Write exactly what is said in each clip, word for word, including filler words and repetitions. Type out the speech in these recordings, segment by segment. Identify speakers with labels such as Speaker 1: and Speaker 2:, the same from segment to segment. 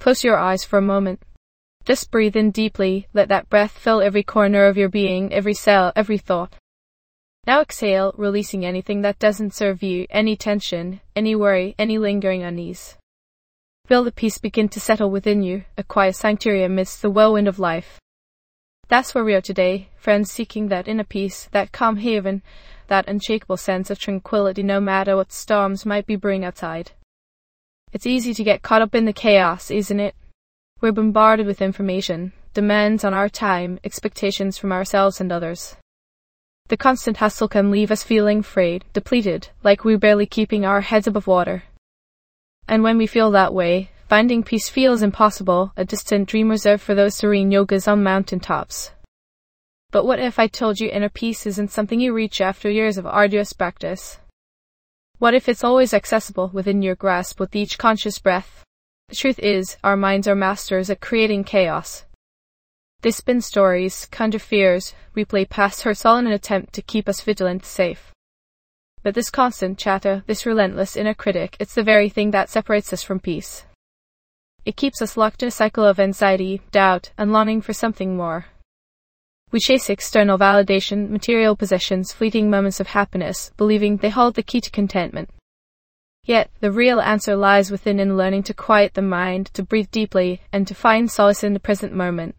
Speaker 1: Close your eyes for a moment. Just breathe in deeply, let that breath fill every corner of your being, every cell, every thought. Now exhale, releasing anything that doesn't serve you, any tension, any worry, any lingering unease. Feel the peace begin to settle within you, a quiet sanctuary amidst the whirlwind of life. That's where we are today, friends, seeking that inner peace, that calm haven, that unshakable sense of tranquility no matter what storms might be brewing outside. It's easy to get caught up in the chaos, isn't it? We're bombarded with information, demands on our time, expectations from ourselves and others. The constant hustle can leave us feeling frayed, depleted, like we're barely keeping our heads above water. And when we feel that way, finding peace feels impossible, a distant dream reserved for those serene yogas on mountaintops. But what if I told you inner peace isn't something you reach after years of arduous practice? What if it's always accessible within your grasp with each conscious breath? The truth is, our minds are masters at creating chaos. They spin stories, conjure fears, replay past hurts, all in an attempt to keep us vigilant, safe. But this constant chatter, this relentless inner critic, it's the very thing that separates us from peace. It keeps us locked in a cycle of anxiety, doubt, and longing for something more. We chase external validation, material possessions, fleeting moments of happiness, believing they hold the key to contentment. Yet, the real answer lies within in learning to quiet the mind, to breathe deeply, and to find solace in the present moment.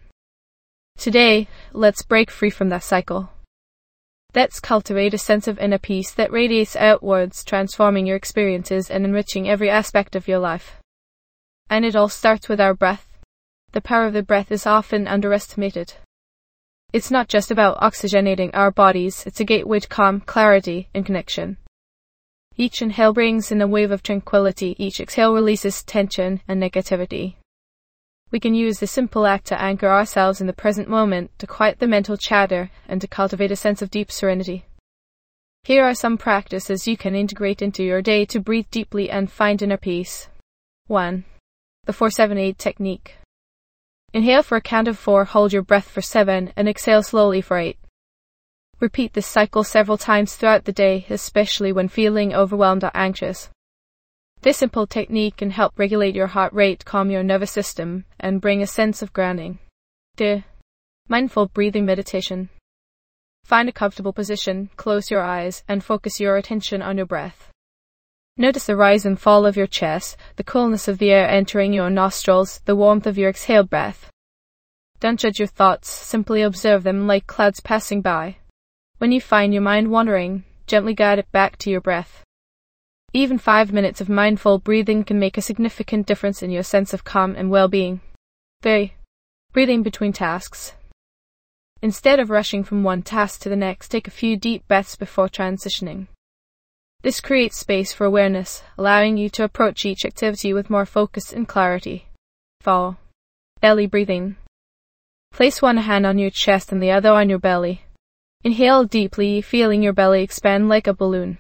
Speaker 1: Today, let's break free from that cycle. Let's cultivate a sense of inner peace that radiates outwards, transforming your experiences and enriching every aspect of your life. And it all starts with our breath. The power of the breath is often underestimated. It's not just about oxygenating our bodies, it's a gateway to calm, clarity, and connection. Each inhale brings in a wave of tranquility, each exhale releases tension and negativity. We can use this simple act to anchor ourselves in the present moment, to quiet the mental chatter, and to cultivate a sense of deep serenity. Here are some practices you can integrate into your day to breathe deeply and find inner peace. one. The four seven eight technique. Inhale for a count of four, hold your breath for seven, and exhale slowly for eight. Repeat this cycle several times throughout the day, especially when feeling overwhelmed or anxious. This simple technique can help regulate your heart rate, calm your nervous system, and bring a sense of grounding. two. Mindful breathing meditation. Find a comfortable position, close your eyes, and focus your attention on your breath. Notice the rise and fall of your chest, the coolness of the air entering your nostrils, the warmth of your exhaled breath. Don't judge your thoughts, simply observe them like clouds passing by. When you find your mind wandering, gently guide it back to your breath. Even five minutes of mindful breathing can make a significant difference in your sense of calm and well-being. three. Breathing between tasks. Instead of rushing from one task to the next, take a few deep breaths before transitioning. This creates space for awareness, allowing you to approach each activity with more focus and clarity. four. Belly breathing. Place one hand on your chest and the other on your belly. Inhale deeply, feeling your belly expand like a balloon.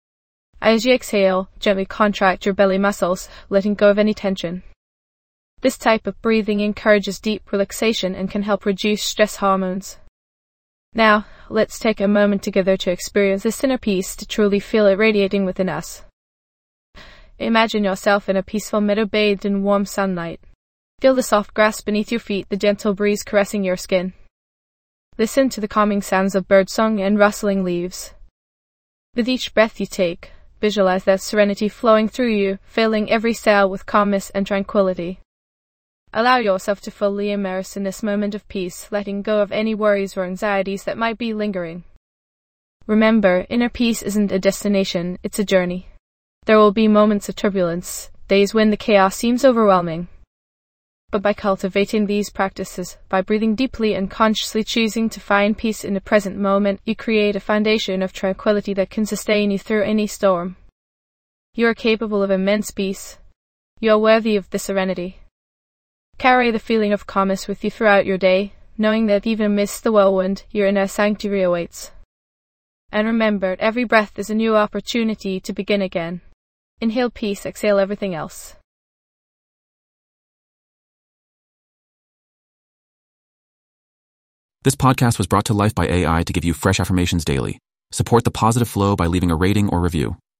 Speaker 1: As you exhale, gently contract your belly muscles, letting go of any tension. This type of breathing encourages deep relaxation and can help reduce stress hormones. Now, let's take a moment together to experience this inner peace, to truly feel it radiating within us. Imagine yourself in a peaceful meadow bathed in warm sunlight. Feel the soft grass beneath your feet, the gentle breeze caressing your skin. Listen to the calming sounds of birdsong and rustling leaves. With each breath you take, visualize that serenity flowing through you, filling every cell with calmness and tranquility. Allow yourself to fully immerse in this moment of peace, letting go of any worries or anxieties that might be lingering. Remember, inner peace isn't a destination, it's a journey. There will be moments of turbulence, days when the chaos seems overwhelming. But by cultivating these practices, by breathing deeply and consciously choosing to find peace in the present moment, you create a foundation of tranquility that can sustain you through any storm. You are capable of immense peace. You are worthy of this serenity. Carry the feeling of calmness with you throughout your day, knowing that even amidst the whirlwind, your inner sanctuary awaits. And remember, every breath is a new opportunity to begin again. Inhale peace, exhale everything else.
Speaker 2: This podcast was brought to life by A I to give you fresh affirmations daily. Support the positive flow by leaving a rating or review.